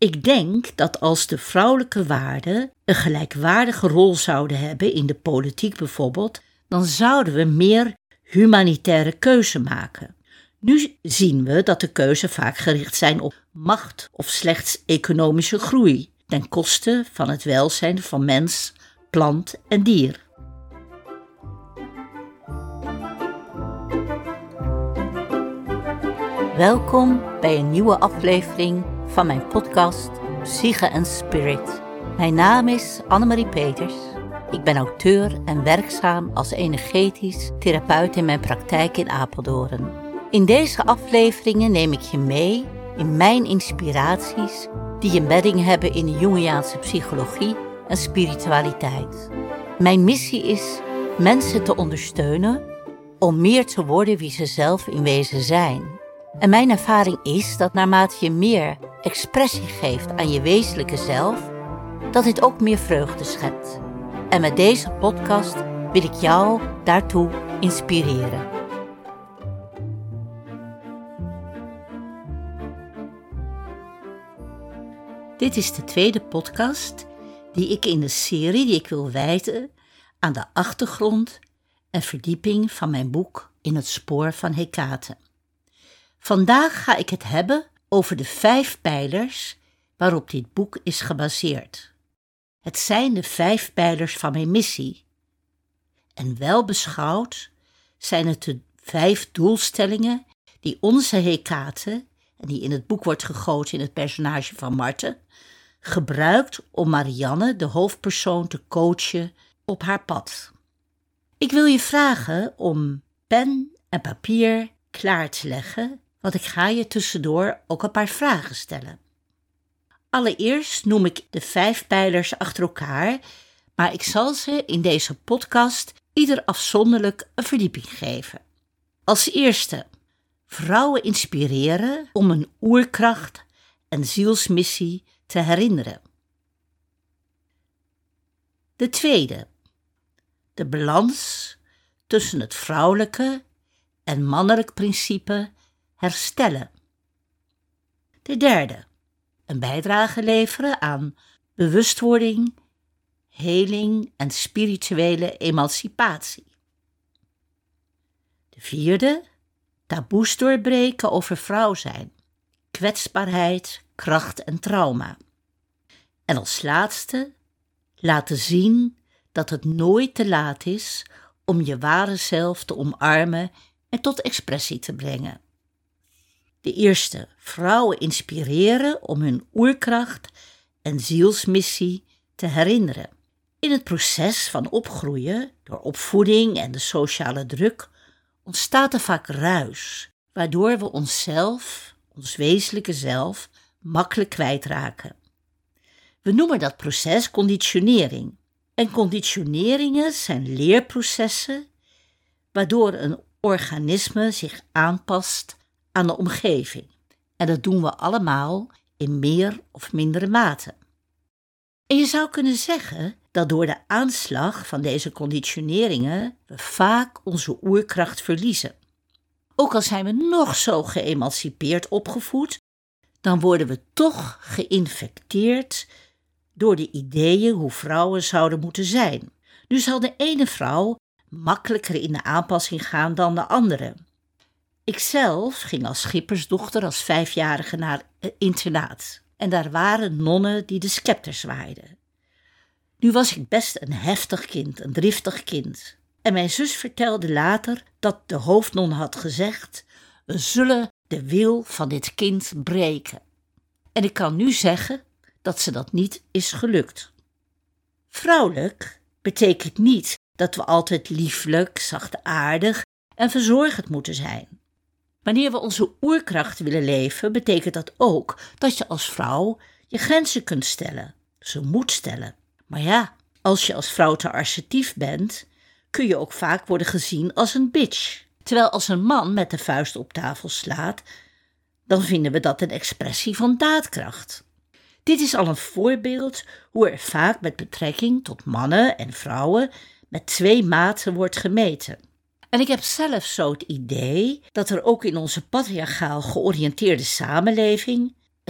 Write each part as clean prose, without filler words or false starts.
Ik denk dat als de vrouwelijke waarden een gelijkwaardige rol zouden hebben in de politiek bijvoorbeeld, dan zouden we meer humanitaire keuze maken. Nu zien we dat de keuze vaak gericht zijn op macht of slechts economische groei, ten koste van het welzijn van mens, plant en dier. Welkom bij een nieuwe aflevering van mijn podcast Psyche en Spirit. Mijn naam is Annemarie Peters. Ik ben auteur en werkzaam als energetisch therapeut in mijn praktijk in Apeldoorn. In deze afleveringen neem ik je mee in mijn inspiraties die een bedding hebben in de Jungiaanse psychologie en spiritualiteit. Mijn missie is mensen te ondersteunen om meer te worden wie ze zelf in wezen zijn. En mijn ervaring is dat naarmate je meer expressie geeft aan je wezenlijke zelf, dat dit ook meer vreugde schept. En met deze podcast wil ik jou daartoe inspireren. Dit is de tweede podcast die ik in de serie die ik wil wijden aan de achtergrond en verdieping van mijn boek In het spoor van Hekate. Vandaag ga ik het hebben over de 5 pijlers waarop dit boek is gebaseerd. Het zijn de 5 pijlers van mijn missie. En wel beschouwd zijn het de 5 doelstellingen die onze Hekate, en die in het boek wordt gegoten in het personage van Marthe, gebruikt om Marianne, de hoofdpersoon, te coachen op haar pad. Ik wil je vragen om pen en papier klaar te leggen, want ik ga je tussendoor ook een paar vragen stellen. Allereerst noem ik de 5 pijlers achter elkaar, maar ik zal ze in deze podcast ieder afzonderlijk een verdieping geven. Als eerste, vrouwen inspireren om hun oerkracht en zielsmissie te herinneren. De tweede, de balans tussen het vrouwelijke en mannelijk principe herstellen. De derde, een bijdrage leveren aan bewustwording, heling en spirituele emancipatie. De vierde, taboes doorbreken over vrouw zijn, kwetsbaarheid, kracht en trauma. En als laatste, laten zien dat het nooit te laat is om je ware zelf te omarmen en tot expressie te brengen. De eerste, vrouwen inspireren om hun oerkracht en zielsmissie te herinneren. In het proces van opgroeien, door opvoeding en de sociale druk, ontstaat er vaak ruis, waardoor we onszelf, ons wezenlijke zelf, makkelijk kwijtraken. We noemen dat proces conditionering. En conditioneringen zijn leerprocessen, waardoor een organisme zich aanpast aan de omgeving. En dat doen we allemaal in meer of mindere mate. En je zou kunnen zeggen dat door de aanslag van deze conditioneringen we vaak onze oerkracht verliezen. Ook al zijn we nog zo geëmancipeerd opgevoed, dan worden we toch geïnfecteerd door de ideeën hoe vrouwen zouden moeten zijn. Nu zal de ene vrouw makkelijker in de aanpassing gaan dan de andere. Ikzelf ging als schippersdochter als 5-jarige naar een internaat. En daar waren nonnen die de scepter zwaaiden. Nu was ik best een heftig kind, een driftig kind. En mijn zus vertelde later dat de hoofdnon had gezegd: we zullen de wil van dit kind breken. En ik kan nu zeggen dat ze dat niet is gelukt. Vrouwelijk betekent niet dat we altijd lieflijk, zachtaardig en verzorgend moeten zijn. Wanneer we onze oerkracht willen leven, betekent dat ook dat je als vrouw je grenzen kunt stellen. Ze moet stellen. Maar ja, als je als vrouw te assertief bent, kun je ook vaak worden gezien als een bitch. Terwijl als een man met de vuist op tafel slaat, dan vinden we dat een expressie van daadkracht. Dit is al een voorbeeld hoe er vaak met betrekking tot mannen en vrouwen met 2 maten wordt gemeten. En ik heb zelf zo het idee dat er ook in onze patriarchaal georiënteerde samenleving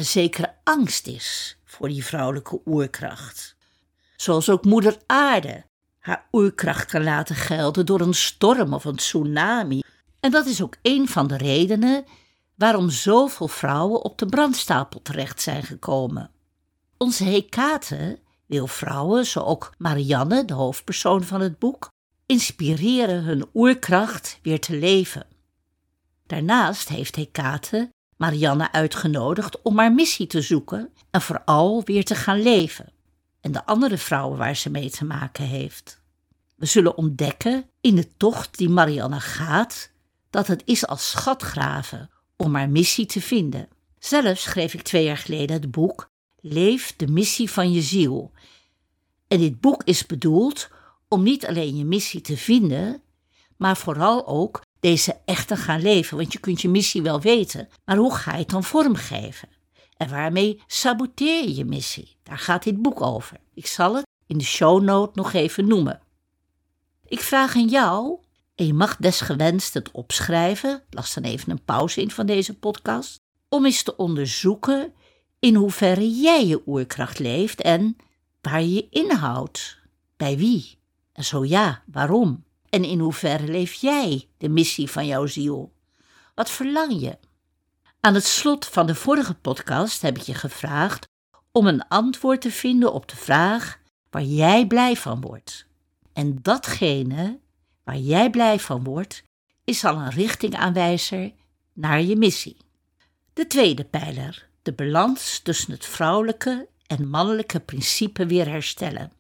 een zekere angst is voor die vrouwelijke oerkracht. Zoals ook moeder aarde haar oerkracht kan laten gelden door een storm of een tsunami. En dat is ook een van de redenen waarom zoveel vrouwen op de brandstapel terecht zijn gekomen. Onze Hekate wil vrouwen, zo ook Marianne, de hoofdpersoon van het boek, inspireren hun oerkracht weer te leven. Daarnaast heeft Hekate Marianne uitgenodigd om haar missie te zoeken en vooral weer te gaan leven. En de andere vrouwen waar ze mee te maken heeft. We zullen ontdekken in de tocht die Marianne gaat, dat het is als schatgraven om haar missie te vinden. Zelf schreef ik 2 jaar geleden het boek Leef de missie van je ziel. En dit boek is bedoeld om niet alleen je missie te vinden, maar vooral ook deze echt te gaan leven. Want je kunt je missie wel weten, maar hoe ga je het dan vormgeven? En waarmee saboteer je je missie? Daar gaat dit boek over. Ik zal het in de shownote nog even noemen. Ik vraag aan jou, en je mag desgewenst het opschrijven, las dan even een pauze in van deze podcast, om eens te onderzoeken in hoeverre jij je oerkracht leeft en waar je je inhoudt. Bij wie? En zo ja, waarom? En in hoeverre leef jij de missie van jouw ziel? Wat verlang je? Aan het slot van de vorige podcast heb ik je gevraagd om een antwoord te vinden op de vraag waar jij blij van wordt. En datgene waar jij blij van wordt, is al een richtingaanwijzer naar je missie. De tweede pijler, de balans tussen het vrouwelijke en mannelijke principe weer herstellen.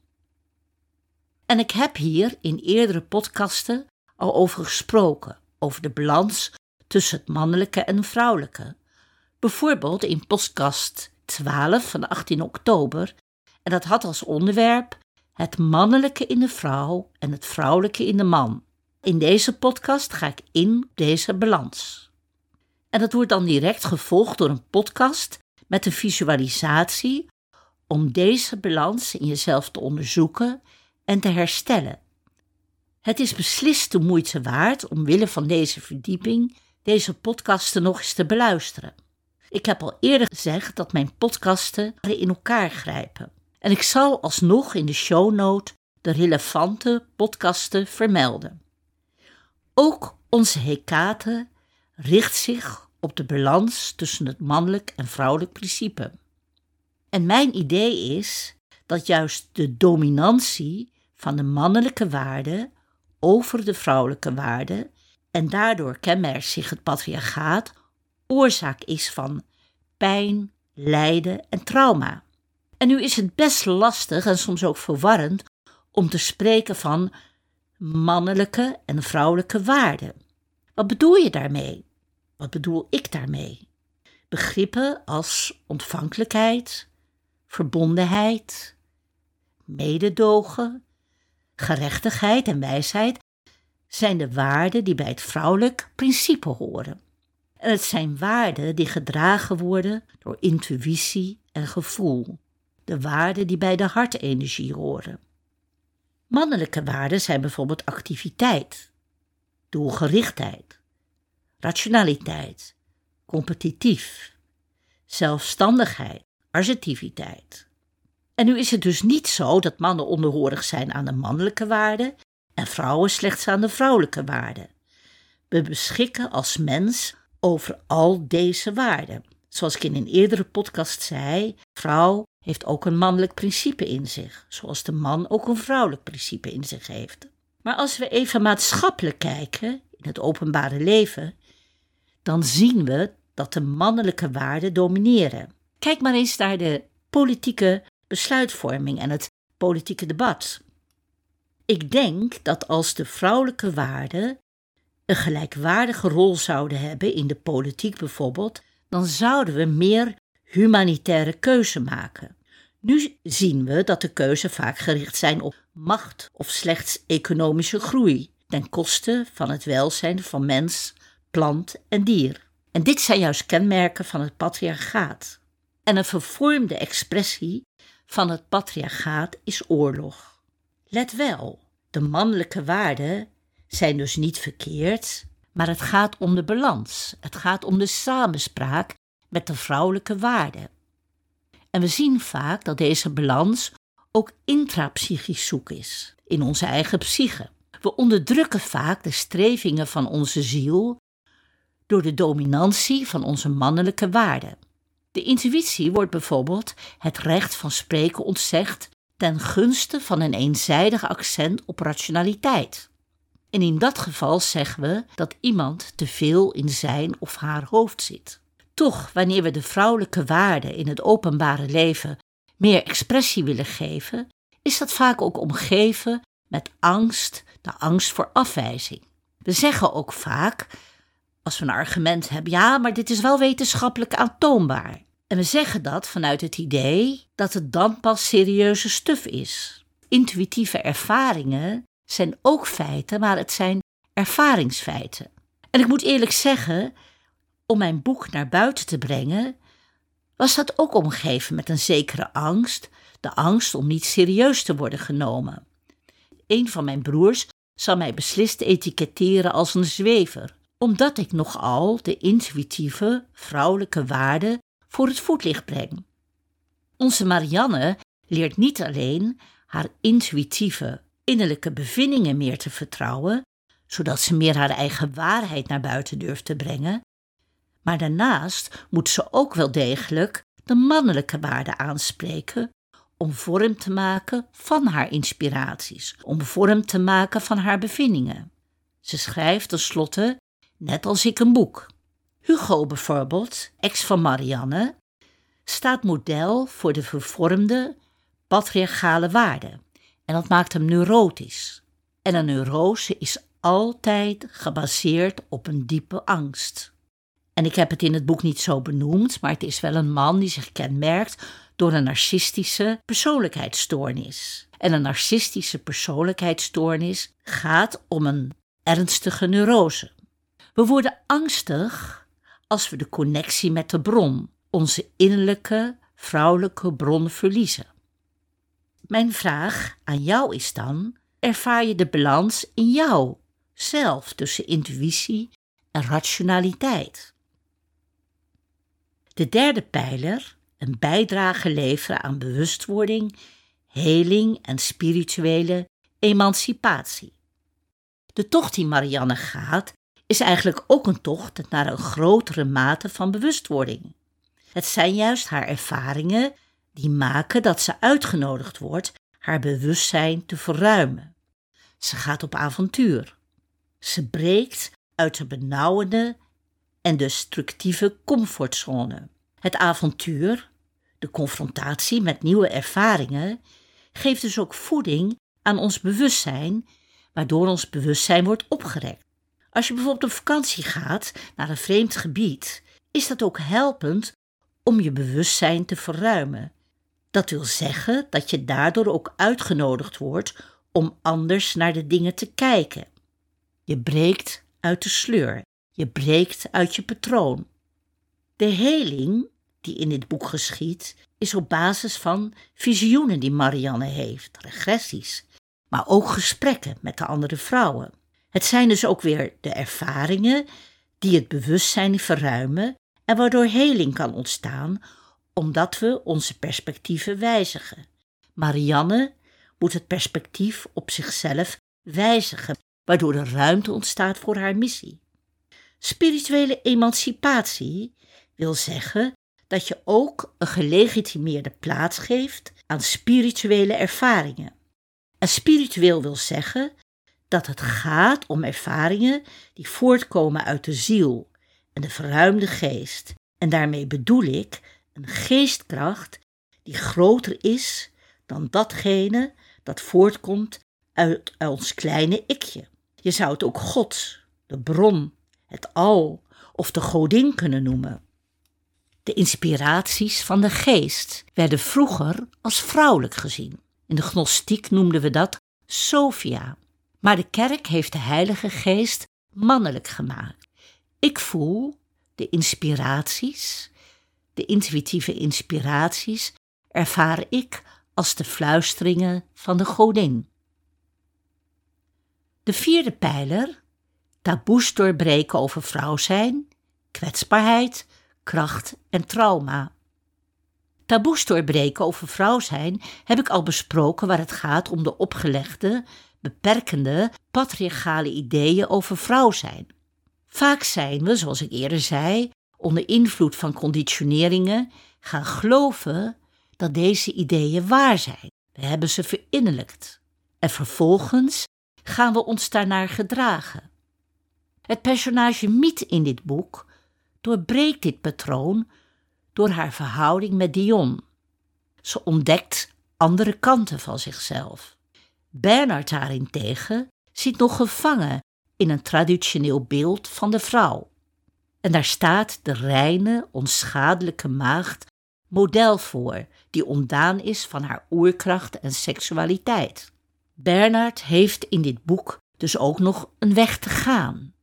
En ik heb hier in eerdere podcasten al over gesproken, over de balans tussen het mannelijke en het vrouwelijke. Bijvoorbeeld in podcast 12 van 18 oktober. En dat had als onderwerp het mannelijke in de vrouw en het vrouwelijke in de man. In deze podcast ga ik in op deze balans. En dat wordt dan direct gevolgd door een podcast met een visualisatie om deze balans in jezelf te onderzoeken en te herstellen. Het is beslist de moeite waard omwille van deze verdieping deze podcasten nog eens te beluisteren. Ik heb al eerder gezegd dat mijn podcasten in elkaar grijpen. En ik zal alsnog in de shownote de relevante podcasten vermelden. Ook onze Hekate richt zich op de balans tussen het mannelijk en vrouwelijk principe. En mijn idee is dat juist de dominantie van de mannelijke waarde over de vrouwelijke waarde, en daardoor kenmerkt zich het patriarchaat, oorzaak is van pijn, lijden en trauma. En nu is het best lastig en soms ook verwarrend om te spreken van mannelijke en vrouwelijke waarden. Wat bedoel je daarmee? Wat bedoel ik daarmee? Begrippen als ontvankelijkheid, verbondenheid, mededogen, gerechtigheid en wijsheid zijn de waarden die bij het vrouwelijk principe horen. En het zijn waarden die gedragen worden door intuïtie en gevoel. De waarden die bij de hartenergie horen. Mannelijke waarden zijn bijvoorbeeld activiteit, doelgerichtheid, rationaliteit, competitief, zelfstandigheid, assertiviteit. En nu is het dus niet zo dat mannen onderhorig zijn aan de mannelijke waarden en vrouwen slechts aan de vrouwelijke waarden. We beschikken als mens over al deze waarden. Zoals ik in een eerdere podcast zei, vrouw heeft ook een mannelijk principe in zich, zoals de man ook een vrouwelijk principe in zich heeft. Maar als we even maatschappelijk kijken, in het openbare leven, dan zien we dat de mannelijke waarden domineren. Kijk maar eens naar de politieke besluitvorming en het politieke debat. Ik denk dat als de vrouwelijke waarden een gelijkwaardige rol zouden hebben in de politiek bijvoorbeeld, dan zouden we meer humanitaire keuze maken. Nu zien we dat de keuze vaak gericht zijn op macht of slechts economische groei, ten koste van het welzijn van mens, plant en dier. En dit zijn juist kenmerken van het patriarchaat. En een vervormde expressie van het patriarchaat is oorlog. Let wel, de mannelijke waarden zijn dus niet verkeerd, maar het gaat om de balans. Het gaat om de samenspraak met de vrouwelijke waarden. En we zien vaak dat deze balans ook intrapsychisch zoek is, in onze eigen psyche. We onderdrukken vaak de strevingen van onze ziel door de dominantie van onze mannelijke waarden. De intuïtie wordt bijvoorbeeld het recht van spreken ontzegd ten gunste van een eenzijdig accent op rationaliteit. En in dat geval zeggen we dat iemand te veel in zijn of haar hoofd zit. Toch, wanneer we de vrouwelijke waarden in het openbare leven meer expressie willen geven, is dat vaak ook omgeven met angst, de angst voor afwijzing. We zeggen ook vaak, als we een argument hebben, ja, maar dit is wel wetenschappelijk aantoonbaar. En we zeggen dat vanuit het idee dat het dan pas serieuze stuf is. Intuïtieve ervaringen zijn ook feiten, maar het zijn ervaringsfeiten. En ik moet eerlijk zeggen, om mijn boek naar buiten te brengen, was dat ook omgeven met een zekere angst, de angst om niet serieus te worden genomen. Een van mijn broers zal mij beslist etiketteren als een zwever, omdat ik nogal de intuïtieve vrouwelijke waarden voor het voetlicht breng. Onze Marianne leert niet alleen haar intuïtieve innerlijke bevindingen meer te vertrouwen, zodat ze meer haar eigen waarheid naar buiten durft te brengen, maar daarnaast moet ze ook wel degelijk de mannelijke waarden aanspreken om vorm te maken van haar inspiraties, om vorm te maken van haar bevindingen. Ze schrijft tenslotte, net als ik, een boek. Hugo bijvoorbeeld, ex van Marianne, staat model voor de vervormde, patriarchale waarden. En dat maakt hem neurotisch. En een neurose is altijd gebaseerd op een diepe angst. En ik heb het in het boek niet zo benoemd, maar het is wel een man die zich kenmerkt door een narcistische persoonlijkheidsstoornis. En een narcistische persoonlijkheidsstoornis gaat om een ernstige neurose. We worden angstig als we de connectie met de bron, onze innerlijke, vrouwelijke bron, verliezen. Mijn vraag aan jou is dan, ervaar je de balans in jou zelf tussen intuïtie en rationaliteit? De derde pijler, een bijdrage leveren aan bewustwording, heling en spirituele emancipatie. De tocht die Marianne gaat, is eigenlijk ook een tocht naar een grotere mate van bewustwording. Het zijn juist haar ervaringen die maken dat ze uitgenodigd wordt haar bewustzijn te verruimen. Ze gaat op avontuur. Ze breekt uit de benauwende en destructieve comfortzone. Het avontuur, de confrontatie met nieuwe ervaringen, geeft dus ook voeding aan ons bewustzijn, waardoor ons bewustzijn wordt opgerekt. Als je bijvoorbeeld op vakantie gaat naar een vreemd gebied, is dat ook helpend om je bewustzijn te verruimen. Dat wil zeggen dat je daardoor ook uitgenodigd wordt om anders naar de dingen te kijken. Je breekt uit de sleur, je breekt uit je patroon. De heling die in dit boek geschiet, is op basis van visioenen die Marianne heeft, regressies, maar ook gesprekken met de andere vrouwen. Het zijn dus ook weer de ervaringen die het bewustzijn verruimen en waardoor heling kan ontstaan, omdat we onze perspectieven wijzigen. Marianne moet het perspectief op zichzelf wijzigen, waardoor er ruimte ontstaat voor haar missie. Spirituele emancipatie wil zeggen dat je ook een gelegitimeerde plaats geeft aan spirituele ervaringen. En spiritueel wil zeggen dat het gaat om ervaringen die voortkomen uit de ziel en de verruimde geest. En daarmee bedoel ik een geestkracht die groter is dan datgene dat voortkomt uit ons kleine ikje. Je zou het ook God, de bron, het al of de godin kunnen noemen. De inspiraties van de geest werden vroeger als vrouwelijk gezien. In de gnostiek noemden we dat Sophia. Maar de kerk heeft de Heilige Geest mannelijk gemaakt. Ik voel de inspiraties, de intuïtieve inspiraties, ervaar ik als de fluisteringen van de godin. De vierde pijler, taboes doorbreken over vrouw zijn, kwetsbaarheid, kracht en trauma. Taboes doorbreken over vrouw zijn heb ik al besproken waar het gaat om de opgelegde, beperkende, patriarchale ideeën over vrouw zijn. Vaak zijn we, zoals ik eerder zei, onder invloed van conditioneringen gaan geloven dat deze ideeën waar zijn. We hebben ze verinnerlijkt. En vervolgens gaan we ons daarnaar gedragen. Het personage Miet in dit boek doorbreekt dit patroon door haar verhouding met Dion. Ze ontdekt andere kanten van zichzelf. Bernard daarentegen zit nog gevangen in een traditioneel beeld van de vrouw. En daar staat de reine, onschadelijke maagd model voor, die ontdaan is van haar oerkracht en seksualiteit. Bernard heeft in dit boek dus ook nog een weg te gaan.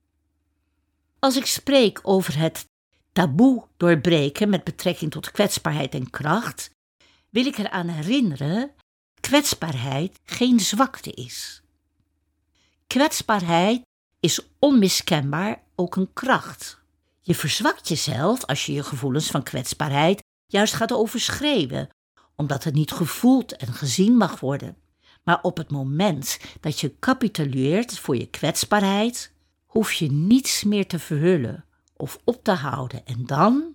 Als ik spreek over het taboe doorbreken met betrekking tot kwetsbaarheid en kracht, wil ik eraan herinneren dat kwetsbaarheid geen zwakte is. Kwetsbaarheid is onmiskenbaar ook een kracht. Je verzwakt jezelf als je je gevoelens van kwetsbaarheid juist gaat overschreeuwen, omdat het niet gevoeld en gezien mag worden. Maar op het moment dat je capituleert voor je kwetsbaarheid, hoef je niets meer te verhullen of op te houden. En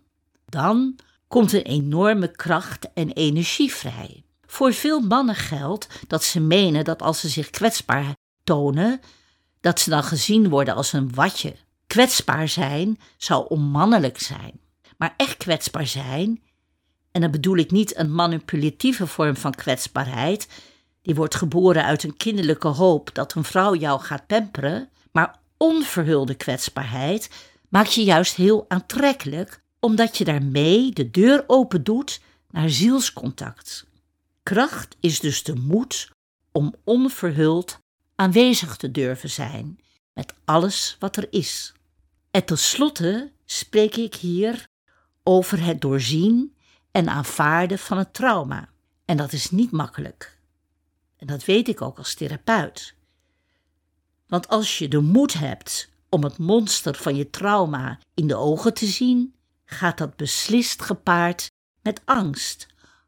dan komt een enorme kracht en energie vrij. Voor veel mannen geldt dat ze menen dat als ze zich kwetsbaar tonen, dat ze dan gezien worden als een watje. Kwetsbaar zijn zou onmannelijk zijn. Maar echt kwetsbaar zijn, en dan bedoel ik niet een manipulatieve vorm van kwetsbaarheid, die wordt geboren uit een kinderlijke hoop dat een vrouw jou gaat pamperen, maar onverhulde kwetsbaarheid maakt je juist heel aantrekkelijk, omdat je daarmee de deur open doet naar zielscontact. Kracht is dus de moed om onverhuld aanwezig te durven zijn met alles wat er is. En tenslotte spreek ik hier over het doorzien en aanvaarden van het trauma. En dat is niet makkelijk. En dat weet ik ook als therapeut. Want als je de moed hebt om het monster van je trauma in de ogen te zien, gaat dat beslist gepaard met angst.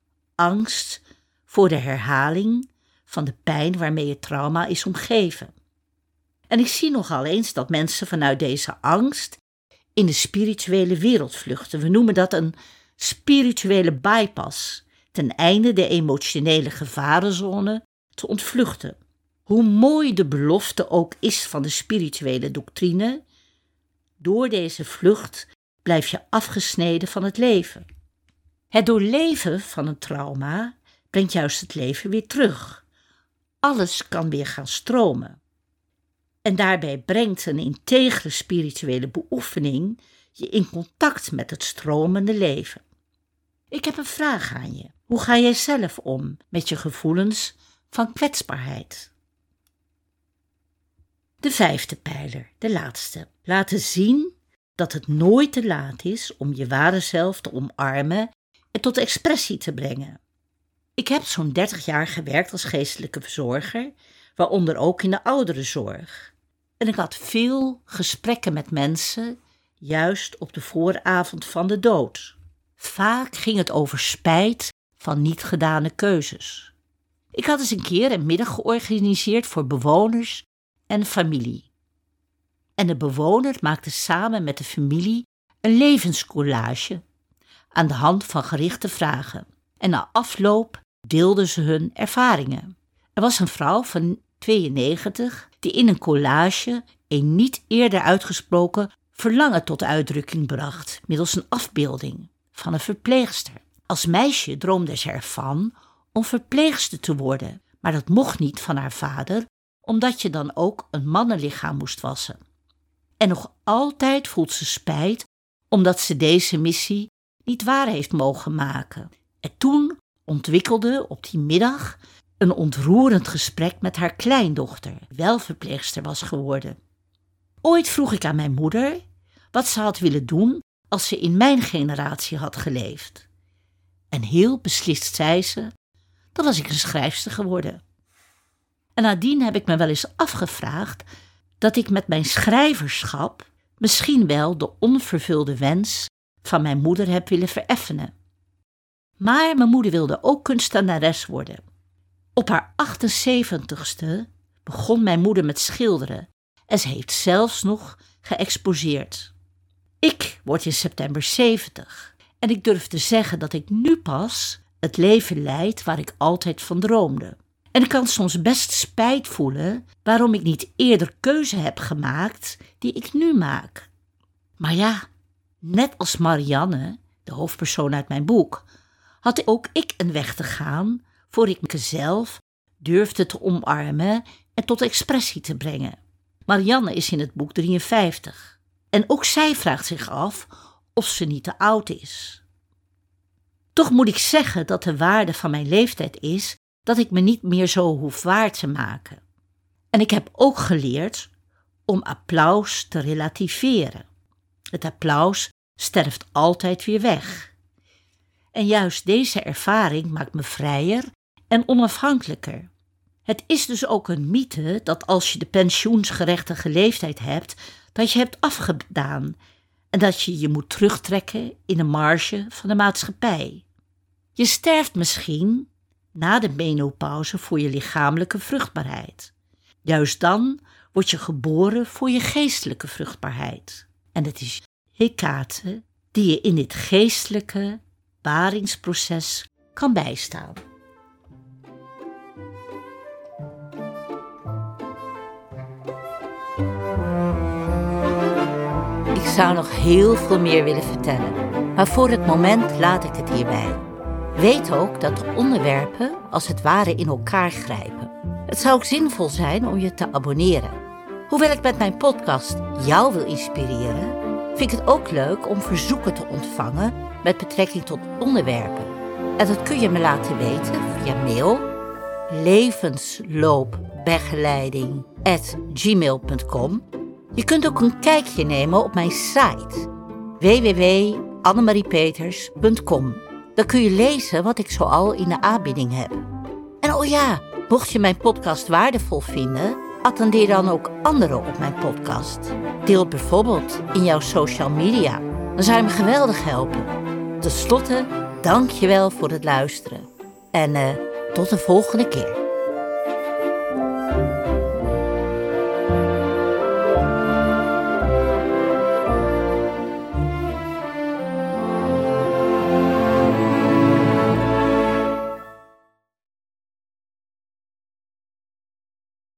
Angst voor de herhaling van de pijn waarmee je trauma is omgeven. En ik zie nogal eens dat mensen vanuit deze angst in de spirituele wereld vluchten. We noemen dat een spirituele bypass, ten einde de emotionele gevarenzone te ontvluchten. Hoe mooi de belofte ook is van de spirituele doctrine, door deze vlucht blijf je afgesneden van het leven. Het doorleven van een trauma brengt juist het leven weer terug. Alles kan weer gaan stromen. En daarbij brengt een integere spirituele beoefening je in contact met het stromende leven. Ik heb een vraag aan je. Hoe ga jij zelf om met je gevoelens van kwetsbaarheid? De 5e pijler, de laatste. Laten zien dat het nooit te laat is om je ware zelf te omarmen en tot expressie te brengen. Ik heb zo'n 30 jaar gewerkt als geestelijke verzorger, waaronder ook in de ouderenzorg. En ik had veel gesprekken met mensen, juist op de vooravond van de dood. Vaak ging het over spijt van niet gedane keuzes. Ik had eens een keer een middag georganiseerd voor bewoners en familie. En de bewoner maakte samen met de familie een levenscollage aan de hand van gerichte vragen. En na afloop deelden ze hun ervaringen. Er was een vrouw van 92 die in een collage een niet eerder uitgesproken verlangen tot uitdrukking bracht middels een afbeelding van een verpleegster. Als meisje droomde ze ervan om verpleegster te worden, maar dat mocht niet van haar vader, omdat je dan ook een mannenlichaam moest wassen. En nog altijd voelt ze spijt omdat ze deze missie niet waar heeft mogen maken. En toen ontwikkelde op die middag een ontroerend gesprek met haar kleindochter, die wel verpleegster was geworden. Ooit vroeg ik aan mijn moeder wat ze had willen doen als ze in mijn generatie had geleefd. En heel beslist zei ze, dan was ik een schrijfster geworden. En nadien heb ik me wel eens afgevraagd dat ik met mijn schrijverschap misschien wel de onvervulde wens van mijn moeder heb willen vereffenen. Maar mijn moeder wilde ook kunstenares worden. Op haar 78ste begon mijn moeder met schilderen en ze heeft zelfs nog geëxposeerd. Ik word in september 70 en ik durf te zeggen dat ik nu pas het leven leid waar ik altijd van droomde. En ik kan soms best spijt voelen waarom ik niet eerder keuze heb gemaakt die ik nu maak. Maar ja, net als Marianne, de hoofdpersoon uit mijn boek, had ook ik een weg te gaan voor ik mezelf durfde te omarmen en tot expressie te brengen. Marianne is in het boek 53 en ook zij vraagt zich af of ze niet te oud is. Toch moet ik zeggen dat de waarde van mijn leeftijd is dat ik me niet meer zo hoef waar te maken. En ik heb ook geleerd om applaus te relativeren. Het applaus sterft altijd weer weg. En juist deze ervaring maakt me vrijer en onafhankelijker. Het is dus ook een mythe dat als je de pensioensgerechtige leeftijd hebt, dat je hebt afgedaan en dat je je moet terugtrekken in de marge van de maatschappij. Je sterft misschien na de menopauze voor je lichamelijke vruchtbaarheid. Juist dan word je geboren voor je geestelijke vruchtbaarheid. En het is Hecate die je in dit geestelijke baringsproces kan bijstaan. Ik zou nog heel veel meer willen vertellen, maar voor het moment laat ik het hierbij. Weet ook dat de onderwerpen als het ware in elkaar grijpen. Het zou ook zinvol zijn om je te abonneren. Hoewel ik met mijn podcast jou wil inspireren, vind ik het ook leuk om verzoeken te ontvangen met betrekking tot onderwerpen. En dat kun je me laten weten via mail levensloopbegeleiding@gmail.com. Je kunt ook een kijkje nemen op mijn site www.annemariepeters.com. Dan kun je lezen wat ik zoal in de aanbieding heb. En oh ja, mocht je mijn podcast waardevol vinden, attendeer dan ook anderen op mijn podcast. Deel het bijvoorbeeld in jouw social media. Dan zou je me geweldig helpen. Ten slotte, dank je wel voor het luisteren. En tot de volgende keer.